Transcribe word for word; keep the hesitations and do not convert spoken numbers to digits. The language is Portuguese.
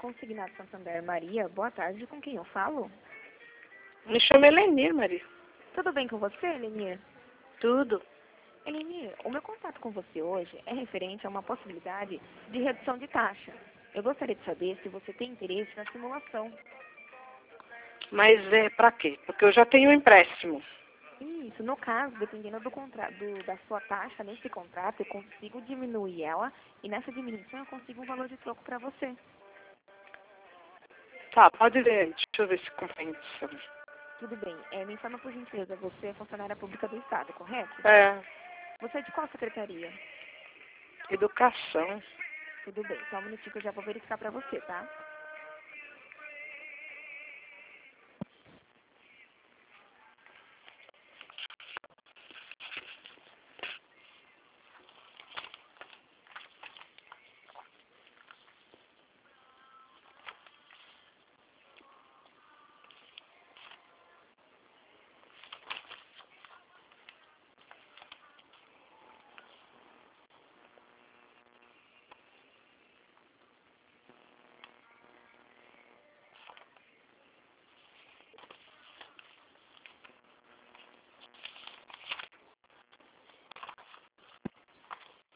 Consignado Santander. Maria, boa tarde. Com quem eu falo? Me chama Elenir, Maria. Tudo bem com você, Elenir? Tudo. Elenir, o meu contato com você hoje é referente a uma possibilidade de redução de taxa. Eu gostaria de saber se você tem interesse na simulação. Mas é pra quê? Porque eu já tenho um empréstimo. Isso, no caso, dependendo do contrato, do, da sua taxa nesse contrato, eu consigo diminuir ela e nessa diminuição eu consigo um valor de troco para você. Tá, pode ver. Deixa eu ver se compreende. Tudo bem. É, me informa por gentileza, você é funcionária pública do Estado, correto? É, Você é de qual secretaria? educação. Tudo bem. Só um minutinho que eu já vou verificar para você, tá?